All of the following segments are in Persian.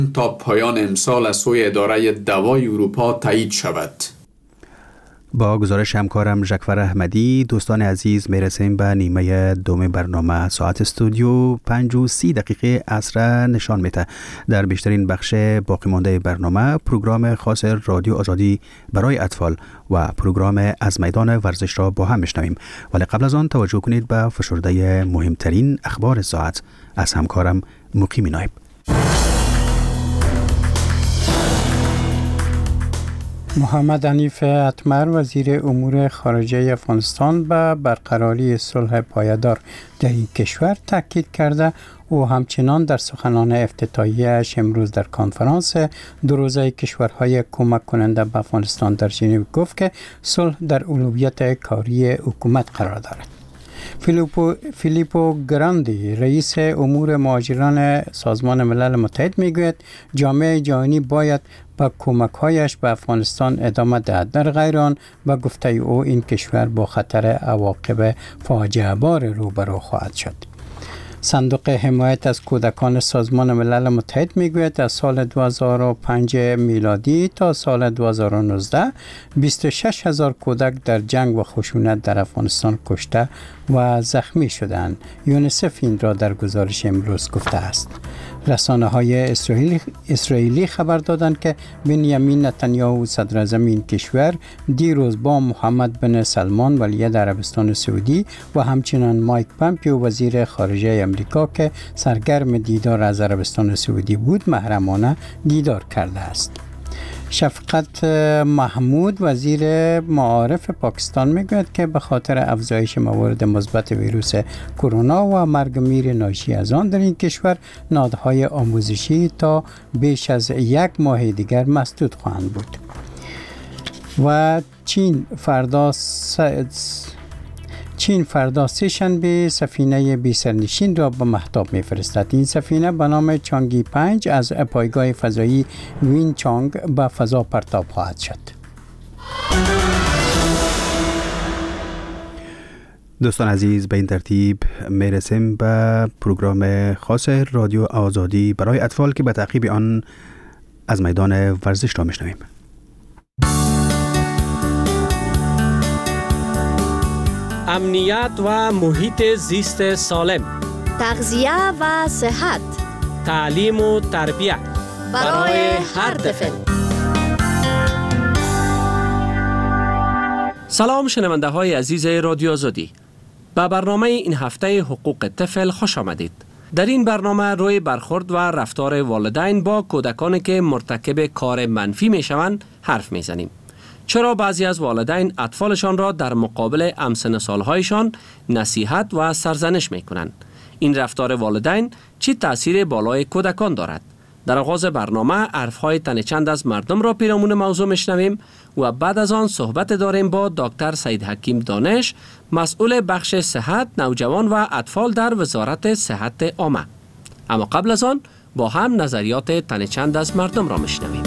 تا پایان امسال از سوی اداره دوای اروپا تایید شود. با گزارش همکارم ژکفر احمدی دوستان عزیز میرسیم به نیمه دوم برنامه. ساعت استودیو 5:30 عصر نشان میده. در بیشترین بخش باقی مانده برنامه پروگرام خاص رادیو آزادی برای اطفال و پروگرام از میدان ورزش را با هم میشنویم، ولی قبل از آن توجه کنید به فشرده مهمترین اخبار ساعت از همکارم مقیم نایب. محمد حنیف اتمر وزیر امور خارجه افغانستان به برقراری صلح پایدار در این کشور تاکید کرده و همچنان در سخنان افتتاحیه‌اش امروز در کنفرانس دو روزه کشورهای کمک کننده به افغانستان در ژنو گفت که صلح در اولویت کاری حکومت قرار دارد. فیلیپو گراندی رئیس امور مهاجران سازمان ملل متحد میگوید جامعه جهانی باید با کمک‌هایش به افغانستان ادامه دهد. در غیر آن با گفته او این کشور با خطر عواقب فاجعه بار روبرو خواهد شد. صندوق حمایت از کودکان سازمان ملل متحد میگوید از سال 2005 میلادی تا سال 2019 26,000 کودک در جنگ و خشونت در افغانستان کشته و زخمی شدند. یونیسف این را در گزارش امروز گفته است. رسانه‌های اسرائیلی خبر دادند که بنیامین نتانیاهو صدر اعظم این کشور دیروز با محمد بن سلمان ولی عربستان سعودی و همچنین مایک پامپیو وزیر خارجه امریکا که سرگرم دیدار از عربستان سعودی بود محرمانه دیدار کرده است. شفقت محمود وزیر معارف پاکستان میگوید که به خاطر افزایش موارد مثبت ویروس کرونا و مرگ میر ناشی از آن در این کشور نهادهای آموزشی تا بیش از 1 ماه دیگر مسدود خواهند بود. و چین فردا سه‌شنبه سفینه بی سرنشین را به مهتاب می‌فرستد. این سفینه به نام چانگی 5 از پایگاه فضایی وین چانگ به فضا پرتاب خواهد شد. دوستان عزیز به این ترتیب میرسیم به پروگرام خاص رادیو آزادی برای اطفال که به تعقیب آن از میدان ورزش را میشنویم. امنیت و محیط زیست سالم، تغذیه و صحت، تعلیم و تربیت برای هر طفل. سلام شنونده های عزیز رادیو آزادی. به برنامه این هفته حقوق طفل خوش آمدید. در این برنامه روی برخورد و رفتار والدین با کودکانی که مرتکب کار منفی می شوند حرف می زنیم. چرا بعضی از والدین اطفالشان را در مقابل همسن سالهایشان نصیحت و سرزنش می کنند؟ این رفتار والدین چی تأثیر بالای کودکان دارد؟ در آغاز برنامه حرفهای تن چند از مردم را پیرامون موضوع میشنویم و بعد از آن صحبت داریم با دکتر سید حکیم دانش، مسئول بخش صحت نوجوان و اطفال در وزارت صحت عامه. اما قبل از آن با هم نظریات تن چند از مردم را میشنویم.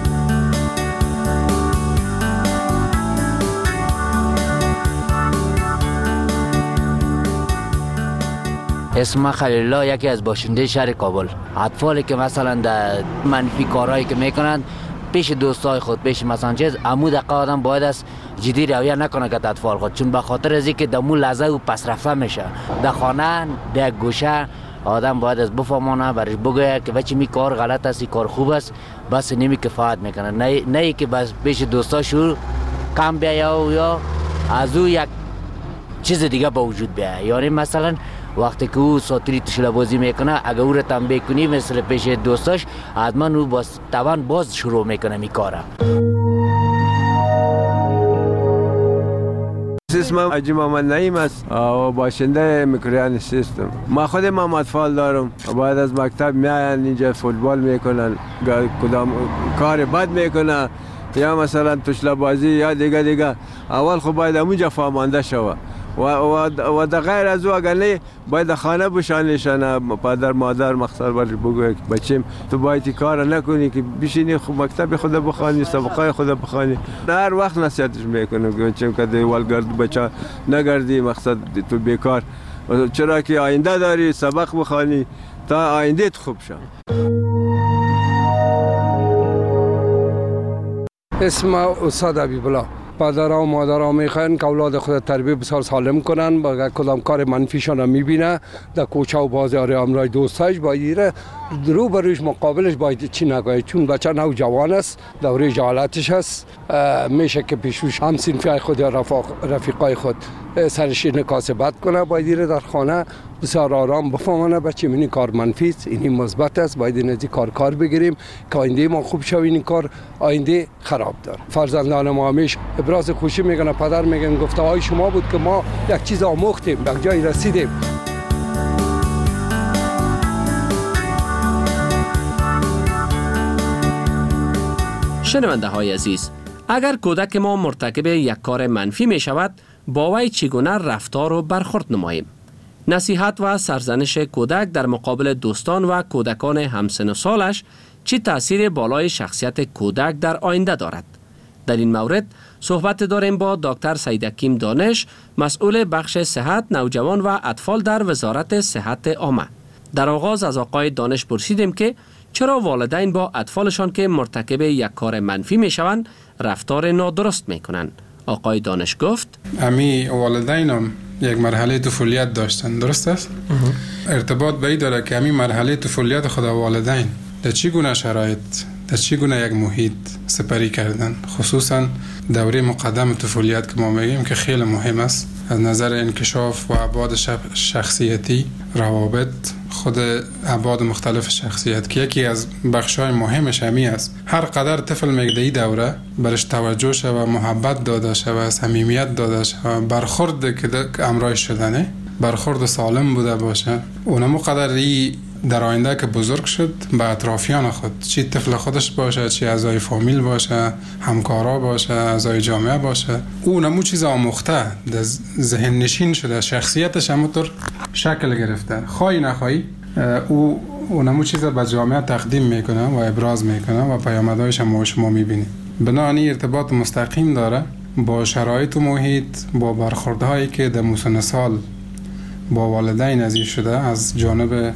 اسم خلیل الله، یکی از باشنده شهر کابل. اطفالی که مثلا در منفی کارهایی که میکنند پیش دوستای خود، پیش مثلا چیز عمو دقیقا آدم باید از جدی رویه نکنه که اطفال خود، چون به خاطر از اینکه دمو لحظه و پس رفته میشه در خانه در گوشه آدم باید از بفهمانه برش بگه که بچه می کار غلط است، کار خوب است، بس نمی کفایت میکنه. نه که بس پیش دوستاشو کم بیا یا از او یک چیز دیگه با وجود بیایه. یعنی مثلا وقتی که او ساتری تشله بازی میکنه اگه او رو تنبیه کنی مثل پیش دوستاش حتما او باز توان باز شروع میکنه میکاره. اسمم حاجی محمد نعیم است و باشنده مکریان سیستم. ما خودم هم اطفال دارم. بعد از مکتب میاین اینجا فوتبال میکنن، کدام کار بد میکنه یا مثلا تشله بازی یا دیگه. اول خب باید اونجا فهمانده شوه و در غیر از او اگر نه باید خانه بشانشانه، پدر مادر مخصر برش بگوید بچیم تو باید کار نکنی که بشینی مکتب خدا بخوانی، سبقای خدا بخوانی. هر وقت نصیحتش میکنم که چون که دیوالگرد بچه نگردی، مقصد تو بیکار، چرا که آینده داری، سبق بخوانی تا آینده خوب شد. اسم استاد حبیب‌الله. پدرها و مادرها میخواین که اولاد خود تربیت بسیار سالم کنن، با کدام کار منفیشان رو میبینه در کوچه و بازار امرای دوستایش باید رو برویش مقابلش باید چی نگوید، چون بچه نوجوان است، دوره جهالتش است، میشه که پیشوش هم صنفی خود یا رفیقای خود سرش نکاسبت کنه، باید در خانه بسیار آرام بفهمانه بچه این کار منفی است، این مثبت است، باید این از کار بگیریم که آینده ما خوب شوی، این کار آینده خراب داره. فرزندان ما همیشه ابراز خوشی میگن، پدر میگن گفته های شما بود که ما یک چیز آموختیم، یک جای رسیدیم. شنونده های عزیز، اگر کودک ما مرتکب یک کار منفی می شود، با وی چگونه رفتار و برخورد نماییم؟ نصیحت و سرزنش کودک در مقابل دوستان و کودکان همسن و سالش چه تأثیر بالای شخصیت کودک در آینده دارد؟ در این مورد صحبت داریم با دکتر سیدحکیم دانش، مسئول بخش صحت نوجوان و اطفال در وزارت صحت عامه. در آغاز از آقای دانش پرسیدیم که چرا والدین با اطفالشان که مرتکب یک کار منفی می شوند رفتار نادرست می کنند؟ آقای دانش گفت امی والدینم یک مرحله طفولیت داشتن، درست است؟ ارتباط به این داره که امی مرحله طفولیت خود والدین در چی گونه شرایط، در چی گونه یک محیط سپری کردن، خصوصا دوره مقدم طفولیت که ما میگیم که خیلی مهم است از نظر انکشاف و ابعاد شخصیتی، روابط، خود ابعاد مختلف شخصیت که یکی از بخش‌های مهمش همی است. هر قدر طفل میگده دوره برش توجه شود، محبت داده شود، صمیمیت داده شود، برخورد که امرایش شدنه برخورد سالم بوده باشه، اونمو قدر در آینده که بزرگ شد به اطرافیان خود، چی طفل خودش باشه، چی اعضای فامیل باشه، همکارا باشه، اعضای جامعه باشه، اونمو چیز آموخته در ذهن نشین شده، شخصیتش همونطور شکل گرفته، خواهی نخواهی اونمو چیز به جامعه تقدیم میکنه و ابراز میکنه و پیامدهایش هم شما میبینید. بنابراین ارتباط مستقیم داره با شرایط و محیط، با برخوردهایی که در مسن سال با والدین ازی شده از جانب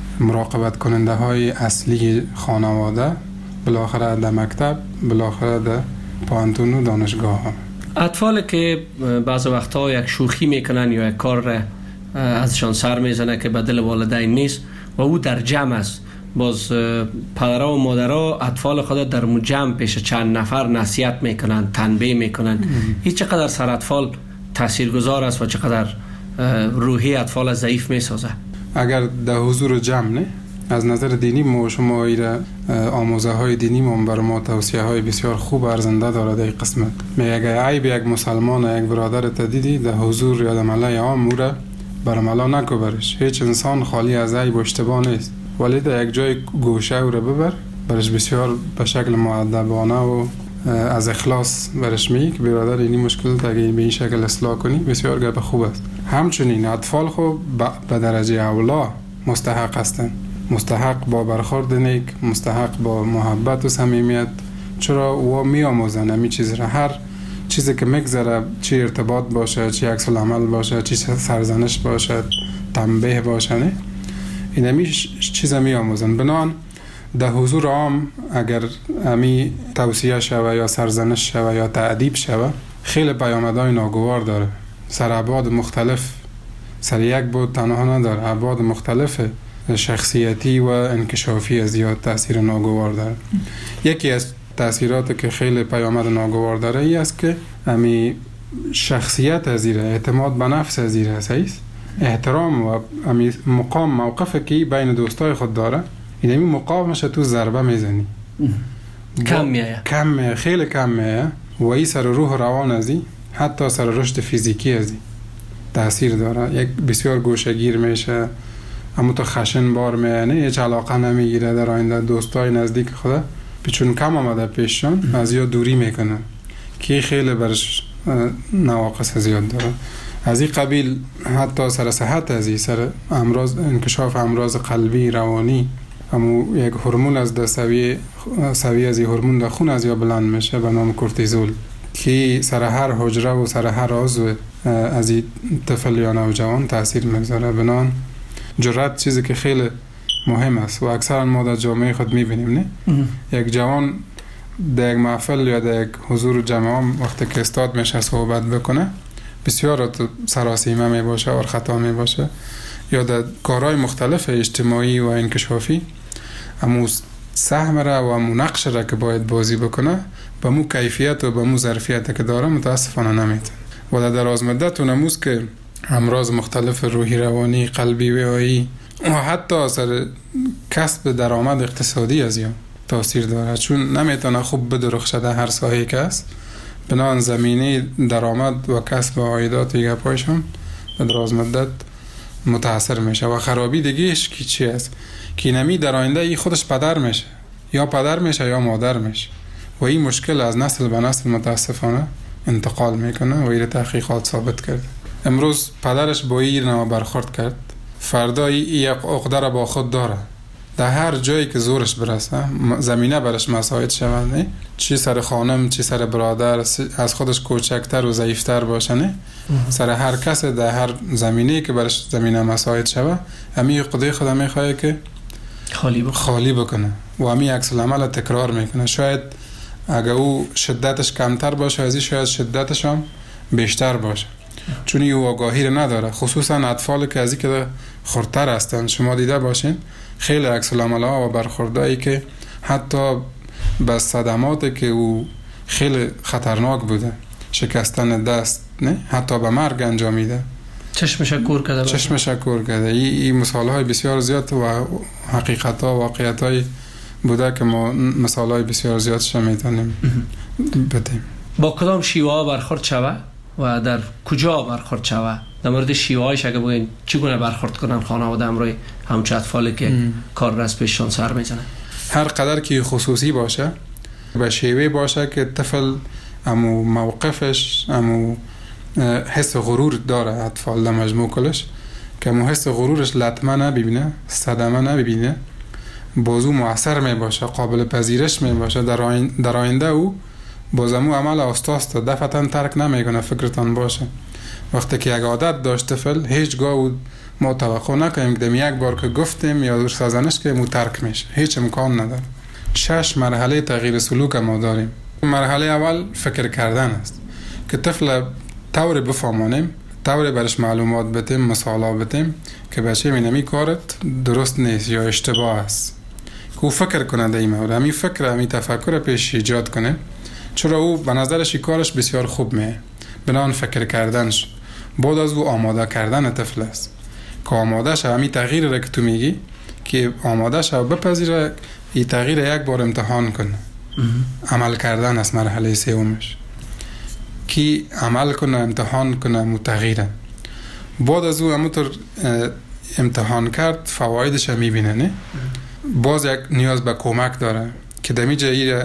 مراقبت کننده های اصلی خانواده، بالاخره در مکتب، بالاخره در پانتون و دانشگاه ها. اطفال که بعض وقتها یک شوخی میکنن یا یک کار ازشان سر میزنه که به دل والدین نیست و او در جمع است، باز پدرها و مادرها اطفال خود در جمع پیش چند نفر نصیحت میکنن، تنبیه میکنن، این چقدر سر اطفال تاثیرگذار است و چقدر روحی اطفال ضعیف میسازه؟ اگر در حضور جمع نه، از نظر دینی ما شما ایره آموزه های دینی ما بر ما توصیه های بسیار خوب ارزنده داره در این قسمت. اگر عیب یک مسلمان یک برادر تدیدی در حضور یا در ملای عام موره برملا نکو برش. هیچ انسان خالی از عیب و اشتباه نیست، ولی در یک جای گوشه او رو ببر برش بسیار به شکل مؤدبانه و از اخلاص برش میگی که برادر اینی مشکل تا اگه به این شکل اصلاح کنی بسیار گپ خوب است. همچنین اطفال خو به درجه اولا مستحق هستند، مستحق با برخورد نیک، مستحق با محبت و صمیمیت، چرا او میآموزن همین چیز را، هر چیزی که میگذره، چه ارتباط باشه، چه عکس العمل باشه، چه سرزنش باشه، تنبیه باشه، نه این همین چیزا میآموزن. بنان در حضور عام اگر امی توصیه شوه یا سرزنش شوه یا تعدیب شوه خیلی پیامدهای ناگوار داره، سر ابعاد مختلف، سر یک بود تنها نداره، ابعاد مختلف شخصیتی و انکشافی زیاد تاثیر ناگوار داره. یکی از تاثیرات که خیلی پیامد ناگوار داره ای است که امی شخصیت ازیره، اعتماد به نفس ازیره است، احترام و امی مقام موقفی که بین دوستای خود داره، این امی مقامش تو ضربه میزنی، کم میه، خیلی کم میه و ای سر روح روان ازی، حتی سر رشد فیزیکی ازی تاثیر داره. یک بسیار گوشهگیر میشه، اما تو خشن بار میانه، هیچ علاقه نمیگیره در آینده دوستای نزدیک خدا، چون کم آمده پیششون از یا دوری میکنه که خیلی برش نواقص زیاد داره. از این قبیل حتی سر صحت ازی، سر امراض، انکشاف امراض قلبی، روانی، اما یک هورمون از سویه از این هورمون در خون از یا بلند میشه به نام کورتیزول که سر هر حجره و سر هر عضو از این طفل یا نوجوان تاثیر میگذاره. بنان جرأت چیزی که خیلی مهم است و اکثرا ما در جامعه خود میبینیم، نه یک جوان در یک محفل یا در یک حضور جمع وقتی که استاد میشه صحبت بکنه بسیار سراسیمه می باشه و خطا می باشه، یا در کارهای مختلف اجتماعی و انکشافی امو سهم را و امو نقش را که باید بازی بکنه به مو کیفیت و به مو ظرفیت که داره متاسفانه نمیتونه. و در دراز مدت اونموز که امراض مختلف روحی، روانی، قلبی، وعایی و حتی اثر کسب درآمد اقتصادی از یا تاثیر داره، چون نمیتونه خوب بدرخشه در هر ساحه‌ای که است. بنابراین زمینه درآمد و کسب عایدات و گپایشون به دراز مدت متاثر میشه. و خرابی دیگهش کی چی است که نمی در آینده ای خودش پدر میشه، یا پدر میشه یا مادر میشه و این مشکل از نسل به نسل متاسفانه انتقال میکنه و این تحقیقات ثابت کرده. امروز پدرش با این نوع برخورد کرد، فردا این عقده را با خود داره، در هر جایی که زورش برسه زمینه برش مساعد شود، نه چی سر خانم چی سر برادر از خودش کوچکتر و ضعیفتر باشه، نه سر هر کس در هر زمینه‌ای که برش زمینه مساعد شود همین عقده خود میخواد که خالی بکنه و همین عکس العمل تکرار میکنه. شاید اگه او شدتش کمتر باشه از این شاید شدتش هم بیشتر باشه، چون او آگاهی رو نداره، خصوصا اطفال که از این که خردتر هستن. شما دیده باشین خیلی عکس العمل‌ها و برخوردایی که حتی به صدماتی که او خیلی خطرناک بوده، شکستن دست، نه حتی به مرگ انجامیده، چشمش کور کرده. این مثال‌های بسیار زیاد و حقیقت‌ها و واقعیت‌های بوده که ما مثال‌های بسیار زیادش میتونیم بدیم. با کدام شیوه برخورد شوه و در کجا برخورد شوه؟ در مورد شیوه‌هایش اگه بگین چگونه برخورد کنن خانواده امروی همچه اطفالی که کار را از پیششان سر میزنه؟ هر قدر که خصوصی باشه به شیوه باشه که طفل امو موقفش امو حس غرور داره، اطفال در مجموع کلش که امو حس غرورش لطمه نبینه، صدمه نبینه، بازو مؤثر می باشه، قابل پذیرش می باشه، در آینده او بازمو عمل آستاسته دفعتاً ترک نمیکنه. فکرتان باشه وقتی که یک عادت داشت طفل هیچگاه ما توقع نکنیم که یک بار که گفتیم یا سازنش که مو ترک میشه، هیچ امکان نداره. 6 مرحله تغییر سلوک ما داریم. مرحله اول فکر کردن است که طفل طور بفهمانیم، طور برش معلومات بدیم، مثالا بدیم که بچه مینمی کارت درست نیست یا اشتباه است، که او فکر کنه در این مورد، همین فکر همین تفکر پیش ایجاد کنه، چرا او به نظرش کارش بسیار خوب میه. بنان فکر کردنش بعد از او آماده کردن طفل است که آماده شد همین تغییر را که تو میگی که آماده شد بپذیره، این تغییر یک بار امتحان کنه. عمل کردن است مرحله سومش که عمل کنه، امتحان کنه متغیره. بعد از او همونطور امتحان کرد فوایدش میبینه، نه باز یک نیاز به کمک داره که دمی جایی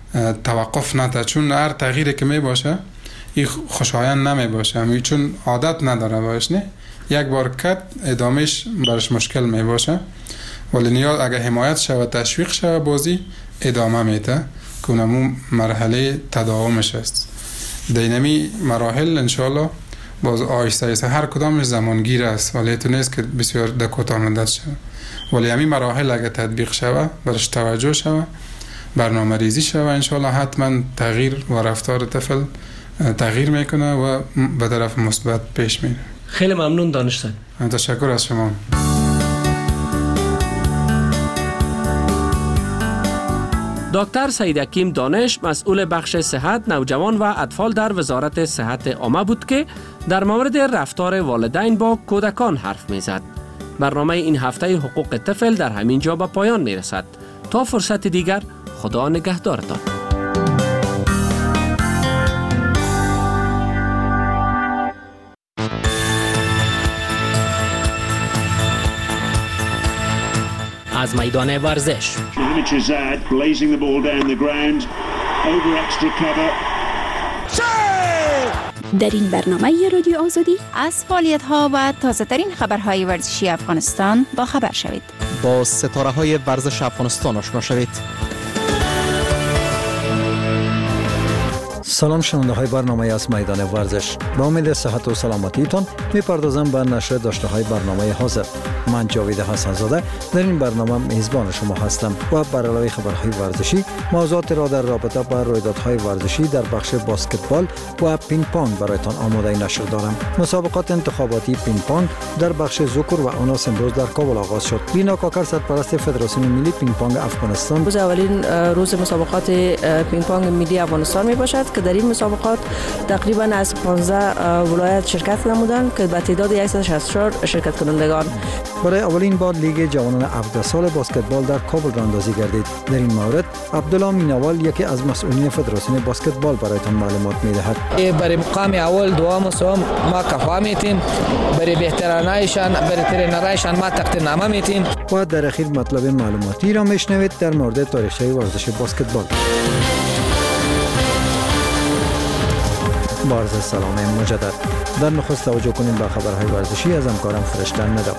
توقف نده، چون هر تغییری که می باشه این خوشایند نمی باشه، چون عادت نداره باش، نه یک بار کد ادامهش برش مشکل می باشه، ولی نیاز اگه حمایت شود تشویق شود بازی ادامه میده که اونمون مرحله تداومش است. دینمی مراحل انشالله باز آیسته هر کدامش زمانگیر است، ولی تو نیست که بسیار در کوتاه مدت شود، ولی همین مراحل اگه تطبیق شود برش توجه شود برنامه ریزی شود انشالله حتما تغییر و رفتار طفل تغییر میکنه و به طرف مثبت پیش میره. خیلی ممنون دانشتن. تشکر از شما. دکتر سعید حکیم دانش مسئول بخش صحت نوجوان و اطفال در وزارت صحت عامه بود که در مورد رفتار والدین با کودکان حرف میزد. برنامه این هفته حقوق طفل در همین جا به پایان میرسد. تا فرصت دیگر خدا نگهدارتان. از میدان ورزش در این برنامه رادیو آزادی از فعالیت‌ها و تازه‌ترین خبرهای ورزشی افغانستان با خبر شوید. با ستاره‌های ورزش افغانستان آشنا شوید. سلام شنونده های برنامه از میدان ورزش. با امید صحت و سلامتیتان میپردازم به نشر داشته‌های برنامه حاضر. من جاوید حسن زاده در این برنامه میزبان شما هستم و بر علاوه خبرهای ورزشی موضوعات را در رابطه با رویدادهای ورزشی در بخش بسکتبال و پینگ پونگ برایتان آماده نشر دارم. مسابقات انتخاباتی پینگ پونگ در بخش ذکر و اناث امروز در کابل آغاز شد. لینا کاکر سرپرست فدراسیون ملی پینگ پونگ افغانستان روز اولین روز مسابقات پینگ پونگ ملی افغانستان می باشد که در این مسابقات تقریبا از 15 ولایت شرکت نمودند که به تعداد 164 شرکت کنندگان. برای اولین بار لیگ جوانان 17 سال بسکتبال در کابل راندازی گردید. در این مورد عبدالله مینوال یکی از مسئولین فدراسیون بسکتبال برایتان معلومات می‌دهد. برای مقام اول، دوم و سوم ما کفا میتیم، برای بهترینایشان، برای ترینرایشان ما تقدیرنامه میتیم. و در اخیر مطلب معلوماتی را میشنوید در مورد تاریخچه ورزش بسکتبال. با عرض سلام مجدد. در نخست توجه کنیم به خبرهای ورزشی از همکارم فرشته ندا.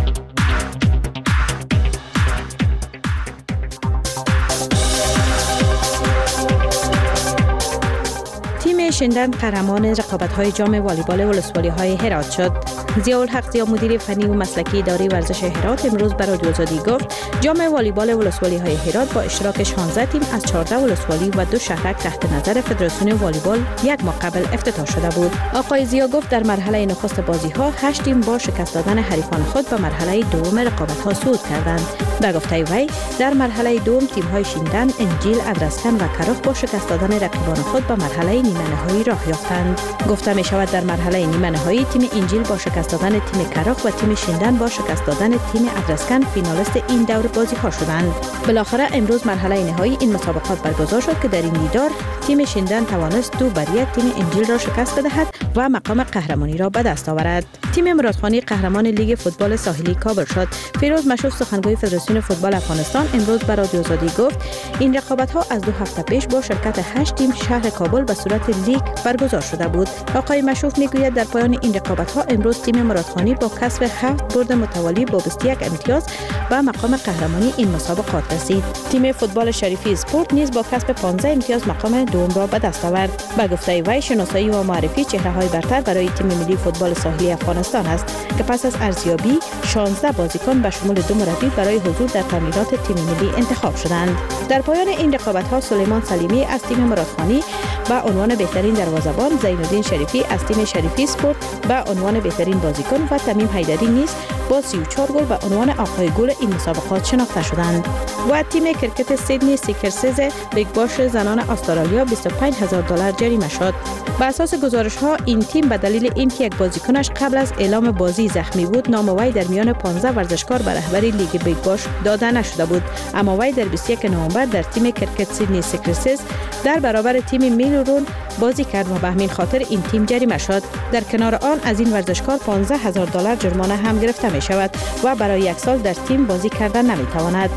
تیم شندن قهرمان رقابت‌های جام والیبال ولسوالی‌های هرات شد. ضیاءالحق ضیا مدیر فنی و مسلکی اداره ورزش هرات امروز به رادیو آزادی گفت جام والیبال ولسوالی‌های هرات با اشتراک 16 تیم از 14 ولسوالی و 2 شهرک تحت نظر فدراسیون والیبال یک ماه قبل افتتاح شده بود. آقای ضیا گفت در مرحله نخست بازی‌ها 8 تیم با شکست دادن حریفان خود به مرحله دوم رقابت‌ها صعود کردند. به گفته وی در مرحله دوم تیم‌های شیندن، انجیل، ادرسکن و کراخ با شکست دادن رقیبان خود به مرحله نیمه نهایی راه یافتند. گفته می شود در مرحله نیمه نهایی تیم انجیل با شکست دادن تیم کراخ و تیم شیندن با شکست دادن تیم ادرسکن فینالیست این دور بازی‌ها شدند. بالاخره امروز مرحله نهایی این مسابقات برگزار شد که در این دیدار تیم شیندن توانست 2-1 تیم انجیل را شکست بدهد و مقام قهرمانی را به دست آورد. تیم مرادخانی قهرمان لیگ فوتبال ساحلی کابل شد. فیروز مشوف سخنگوی فدراسیون فوتبال افغانستان امروز به رادیو آزادی گفت این رقابت‌ها از 2 هفته پیش با شرکت 8 تیم شهر کابل به صورت لیگ برگزار شده بود. آقای مشوف میگوید در پایان این رقابت‌ها امروز تیم مرادخانی با کسب 7 برد متوالی با 21 امتیاز به مقام قهرمانی این مسابقات رسید. تیم فوتبال شریفی اسپورت نیز با کسب 15 امتیاز مقام دوم را به دست آورد. به گفته وی شناسایی و معرفی چهره‌های برتر برای تیم ملی فوتبال ساحلی افغانستان است که پس از ارزیابی 16 بازیکن به شمول 2 مربی برای حضور در تمرینات تیم ملی انتخاب شدند. در پایان این رقابت‌ها سلیمان سلیمی از تیم مرادخانی به عنوان بهترین دروازه‌بان، زینالدین شریفی از تیم شریفی اسپورت به عنوان بهترین بازیکن و تمیم حیدری نیز با 34 گل به عنوان آقای گل این مسابقات شناخته شدند. و تیم کرکت سیدنی سیکرسز بیگ باش زنان استرالیا $25,000 جریمه شد. بر اساس گزارش‌ها این تیم به دلیل اینکه یک بازیکنش قبل از اعلام بازی زخمی بود نام وی در میان 15 ورزشکار به رهبری لیگ بیگ باش داده نشده بود، اما وی در 21 نوامبر در تیم کرکت سیدنی سیکرسز در برابر تیم میلورون بازی کرد و به همین خاطر این تیم جریمه شد. در کنار آن از این ورزشکار $15,000 جرمانه هم گرفته می شود و برای 1 سال در تیم بازی کردن نمی تواند.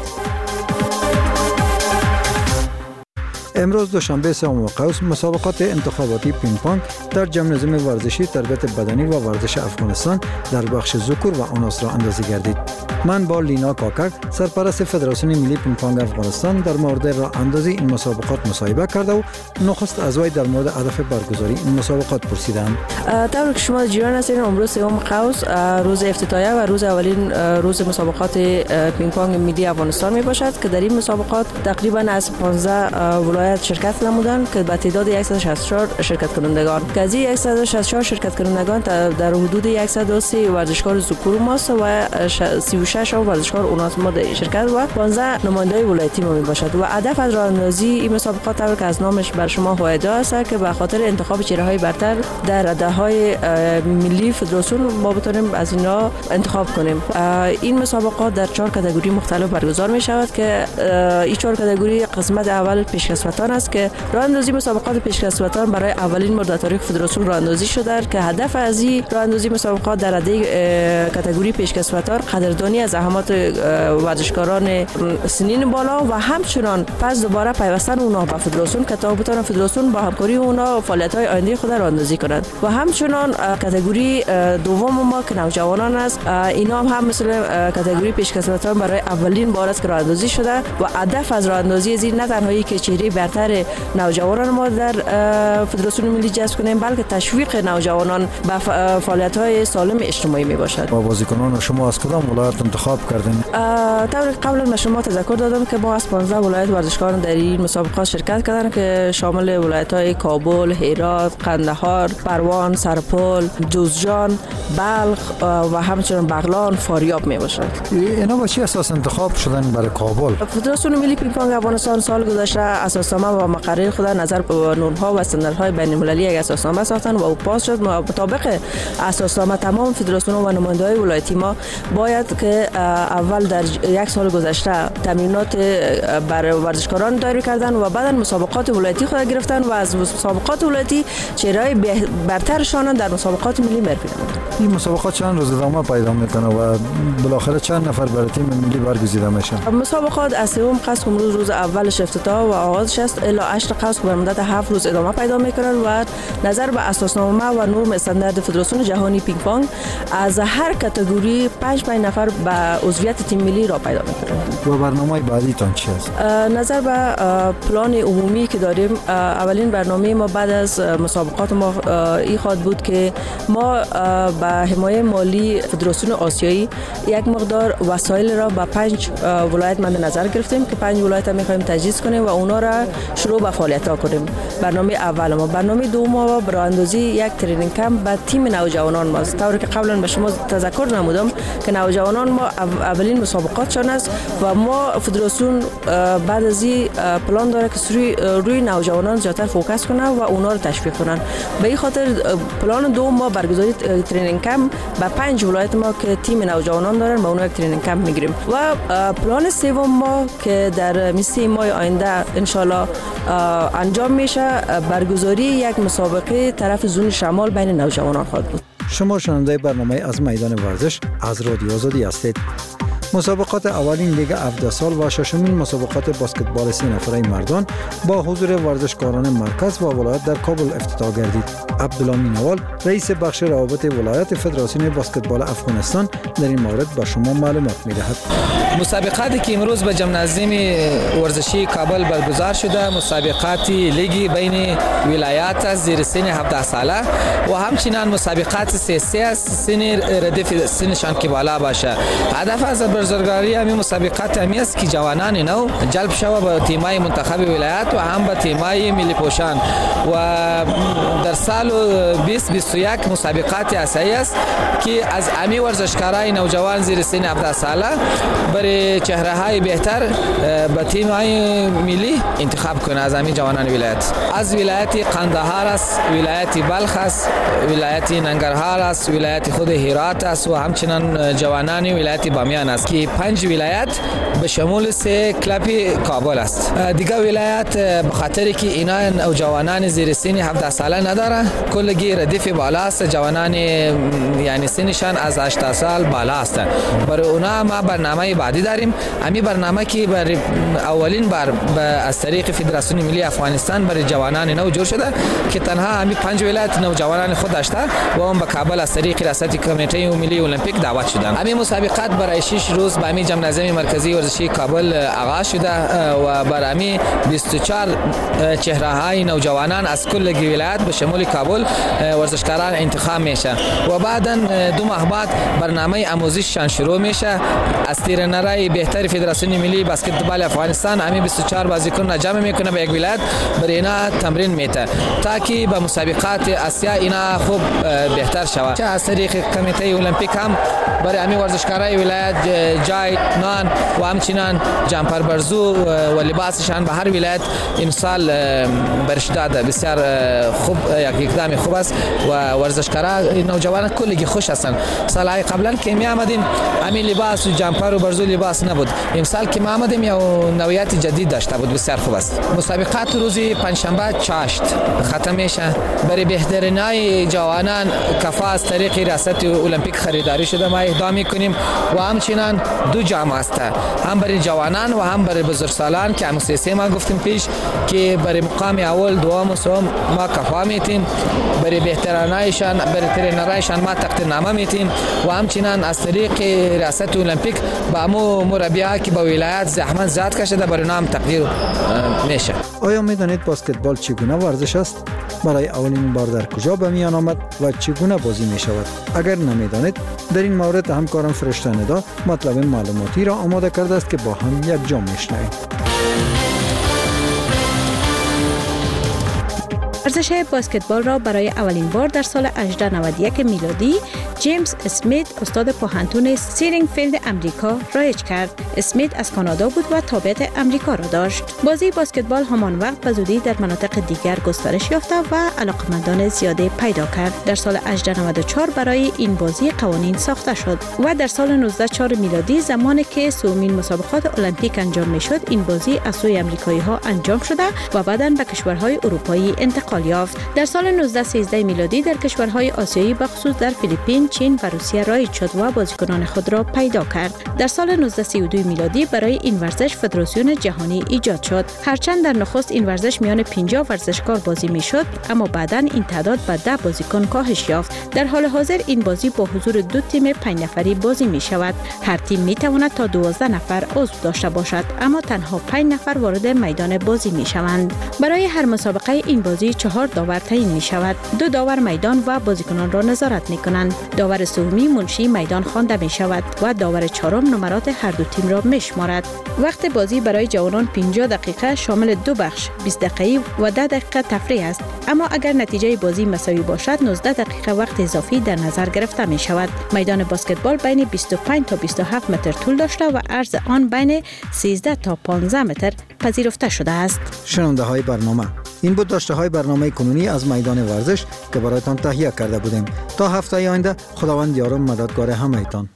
امروز دوشنبه 3 قوس مسابقات انتخاباتی پینگ پونگ در جمنازیوم ورزشی تربیت بدنی و ورزش افغانستان در بخش ذکر و اناث را اندازی گردید. من با لینا کاکر سرپرست فدراسیون ملی پینگ پونگ افغانستان در مورد راه اندازی این مسابقات مصاحبه کرده و نخست از وی در مورد هدف برگزاری این مسابقات پرسیدم. طور که شما جریان هستین امروز 3 قوس روز افتتاحیه و روز اولین روز مسابقات پینگ پونگ ملی افغانستان می باشد که در این مسابقات تقریبا از 15 ولایت شرکت نمودند که به تعداد 164 شرکت کنندگان که از این 164 شرکت کنندگان در حدود 130 ورزشکار ذکور ماست و 36 ورزشکار اوناث ماده شرکت و 15 نماینده ولایتی می باشد و هدف از راه اندازی این مسابقات طور که از نامش بر شما هویدا است که به خاطر انتخاب چهره‌های برتر در رده‌های ملی فدراسیون ما بتونیم از اینا انتخاب کنیم. این مسابقات در 4 کاتگوری مختلف برگزار می شود که این 4 کاتگوری قسمت اول پیشکسوتان است که راه اندازی مسابقات پیشکسوتان برای اولین بار در تاریخ فدراسیون راه اندازی شده که هدف از این راه اندازی مسابقات در رده کاتگوری پیشکسوتان قدردانی از زحمات ورزشکاران سنین بالا و همچنان پس دوباره پیوستن اونها به فدراسیون که تا بتوان فدراسیون با همکاری اونها فعالیت‌های آینده خود راه اندازی کنند و همچنان کاتگوری دوم ما که نوجوانان است اینا هم مثل کاتگوری پیشکسوتان برای اولین بار است که راه اندازی شده و هدف از راه اندازی این نه تنها که چهره برتر برتر نوجوانان ما در فدراسیون ملی جذب کنیم، بلکه تشویق نوجوانان به فعالیت‌های سالم اجتماعی می باشد. با بازیکنان شما از کدام ولایت انتخاب کردین؟ طور قبلا به شما تذکر دادم که ما از 15 ولایت ورزشکاران در این مسابقات شرکت کردن که شامل ولایت‌های کابل، هرات، قندهار، پروان، سرپل، جوزجان، بلخ و همچنین بغلان، فاریاب می باشد. اینا با چه اساس انتخاب شدن برای کابل؟ فدراسیون ملی پینگ پونگ افغانستان سال گذشته اساسنامه و مقرر خود نظر به نورم‌ها و استانداردهای بین‌المللی یک اساسنامه ساختن و او پاس شد. مطابق اساسنامه تمام فدراسیون و نماینده‌های ولایتی ما باید که اول در یک سال گذشته تمرینات برای ورزشکاران دایر کردن و بعد مسابقات ولایتی خود گرفتن و از مسابقات ولایتی چهره‌های برترشان در مسابقات ملی می‌بینند. این مسابقات چند روز ادامه پیدا میکنه و بالاخره چند نفر برای تیم ملی برگزیده میشن؟ مسابقات از سوم قسم روز اولش افتتاح و آغازش است الی 8 قسم به مدت 7 روز ادامه پیدا میکنن و نظر به اساسنامه و نرم استاندارد فدراسیون جهانی پینگ پونگ از هر کاتگوری 5 نفر به عضویت تیم ملی را پیدا میکنن. و برنامه بعدی تان چی است؟ نظر به پلان عمومی که داریم، اولین برنامه ما بعد از مسابقات ما این خواهد بود که ما به حمایت مالی فدراسیون آسیایی یک مقدار وسایل را به 5 ولایت مد نظر گرفتیم که 5 ولایت هم می‌خوایم تجهیز کنیم و اونا را شروع به فعالیت‌ها کنیم. برنامه اول ما، برنامه دوم ما برای اندازی یک ترینینگ کمپ به تیم نوجوانان ماست. طوری که قبلا به شما تذکر نمودم که نوجوانان ما اولین مسابقاتشان است و ما فدراسیون بعد از این پلان داره که روی نوجوانان زیاتر فوکس کنه و اونا رو تشویق کنن. به این خاطر پلان دوم ما برگزاری ترینینگ کمپ به 5 ولایت ما که تیم نوجوانان دارن با اونها یک ترینینگ کمپ میگیریم و پلان سوم ما که در میسی ماه آینده انشالله انجام میشه برگزاری یک مسابقه طرف زون شمال بین نوجوانان خواهد بود. شما شنونده برنامه از میدان ورزش از رادیو آزادی هستید. مسابقات اولین لیگ 17 سال و ششمین مسابقات بسکتبال 3 نفره مردان با حضور ورزشکاران مرکز و ولایت در کابل افتتاح گردید. عبدالله مینوال رئیس بخش روابط ولایت فدراسیون بسکتبال افغانستان در این مورد به شما معلومات می‌دهد. مسابقاتی که امروز به جمنازیم ورزشی کابل برگزار شده مسابقات لیگی بین ولایات از زیر سن 17 ساله و همچنین مسابقات سیاسی است سن ردیف سنشان که بالا باشه. هدف از برگزاری همین مسابقات همی است که جوانان نو جلب شود به تیمای منتخب ولایت و هم به تیمای ملی پوشان و در سال 2021 مسابقات اساسی است که از امی ورزشکارای نوجوان زیر سن 17 ساله برای چهره‌های بهتر به تیم‌های ملی انتخاب کنه از امی جوانان ولایت. از ولایت قندهار است، ولایت بلخ است، ولایت ننگرهار است، ولایت خود هرات است و همچنین جوانان ولایت بامیان است که 5 ولایت به شمول 3 کلب کابل است. دیگر ولایت به خاطر که اینا نوجوانان زیر سن 17 ساله نداره کلگی ردیف بالا است، جوانان یعنی سنشان از 18 سال بالا است. برای اونا ما برنامه بعدی داریم. همین برنامه که برای اولین بار از طریق فدراسیون ملی افغانستان برای جوانان نو جور شده که تنها همین 5 ولایت نوجوانان خود داشته و هم به کابل از طریق ریاست کمیته ملی المپیک دعوت شدند. همین مسابقات برای 6 روز به همین جمنازیم مرکزی ورزشی کابل آغاز شده و برای همین 24 چهره‌های نوجوانان از کل ولایت به شمول کابل ورزشکاران انتخاب میشه و بعداً 2 ماه بعد برنامه آموزششان شروع میشه. از ترینرای بهتر فدراسیون ملی بسکتبال افغانستان همین 24 بازیکن جمع میکنه به یک ولایت برای اینا تمرین میده تا که به مسابقات آسیا اینا خوب بهتر شود. چه از طریق کمیته المپیک هم برای همین ورزشکارای ولایت جای نان و همچنین جمپر برزو و لباسشان به هر ولایت امسال برش داده. بسیار خوب یک اقدام خوب است و ورزشکارا نوجوانان کلی خوش هستند. سالهای قبلا که می آمدیم همین لباس و جمپر و برزو لباس نبود. امسال که ما آمدیم یا نوعیت جدید داشته بود. بسیار خوب است. مسابقات روز پنجشنبه 8 ختم میشه. برای بهترینای جوانان کفا از طریق ریاست المپیک خریداری شده ما اهدا میکنیم و همچنین 2 جام است، هم برای جوانان و هم برای بزرگسالان که هم سیاسی ما گفتیم پیش که برای مقام اول دوم و سوم ما کفا میتیم، برای بهترینایشان برای ترینرایشان ما تقدیرنامه میتیم و همچنین از طریق ریاست المپیک با مو مربی‌ها که با ولایت زحمت زیاد کشیده برای نام تقدیر میشه. آیا می‌دانید بسکتبال چگونه ورزش است؟ برای اولین بار در کجا به میان آمد و چگونه بازی می شود؟ اگر نمی‌دانید، در این مورد همکارم فرشته ندا مطلب معلوماتی را آماده کرده است که با هم یک جا می‌شنویم. ورزش بسکتبال را برای اولین بار در سال 1891 میلادی جیمز اسمیت استاد پوهنتون سیرینگفیلد امریکا رایج کرد. اسمیت از کانادا بود و تابعیت امریکا را داشت. بازی بسکتبال همان وقت به زودی در مناطق دیگر گسترش یافت و علاقمندان زیاده پیدا کرد. در سال 1894 برای این بازی قوانین ساخته شد و در سال 1904 میلادی زمانی که سومین مسابقات المپیک انجام میشد، این بازی از سوی امریکایی‌ها انجام شده و بعداً به کشورهای اروپایی انتقال یافت. در سال 1913 میلادی در کشورهای آسیایی به خصوص در فیلیپین، چین و روسیه رایج شد و بازیکنان خود را پیدا کرد. در سال 1932 میلادی برای این ورزش فدراسیون جهانی ایجاد شد. هرچند در نخست این ورزش میان 50 ورزشکار بازی میشد، اما بعداً این تعداد به 10 بازیکن کاهش یافت. در حال حاضر این بازی با حضور 2 تیم 5 نفری بازی می شود. هر تیم می تواند تا 12 نفر عضو داشته باشد، اما تنها 5 نفر وارد میدان بازی می شوند. برای هر مسابقه این بازی 4 داور تعیین می شود. 2 داور میدان و بازیکنان را نظارت می کنند. داور سومی منشی میدان خوانده می شود و داور چهارم نمرات هر دو تیم را می شمارد. وقت بازی برای جوانان 50 دقیقه شامل 2 بخش 20 دقیقه و 10 دقیقه تفریح است، اما اگر نتیجه بازی مساوی باشد 19 دقیقه وقت اضافی در نظر گرفته می شود. میدان بسکتبال بین 25 تا 27 متر طول داشته و عرض آن بین 13 تا 15 متر پذیرفته شده است. شنونده های برنامه، این بود داشته های برنامه کنونی از میدان ورزش که برایتان تهیه کرده بودیم. تا هفته آینده خداوند یار و مددگار همه‌تان.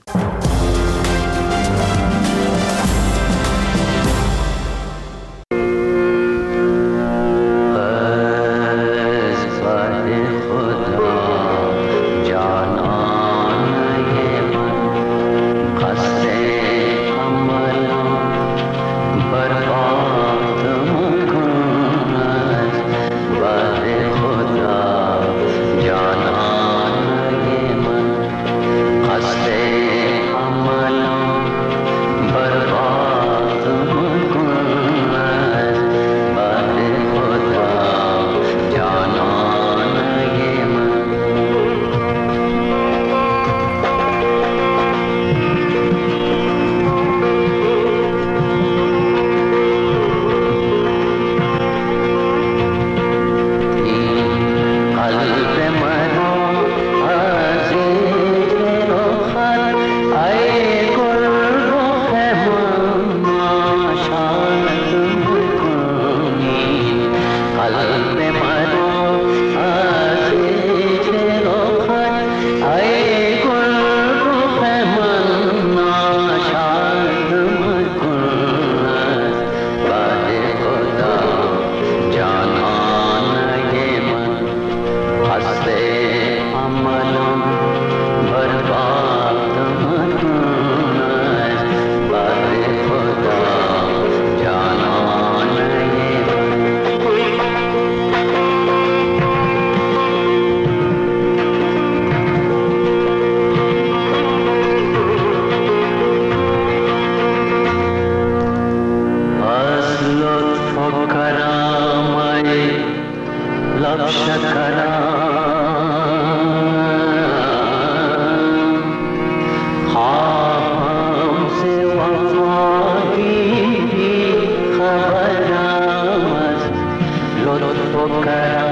लुत्फ कर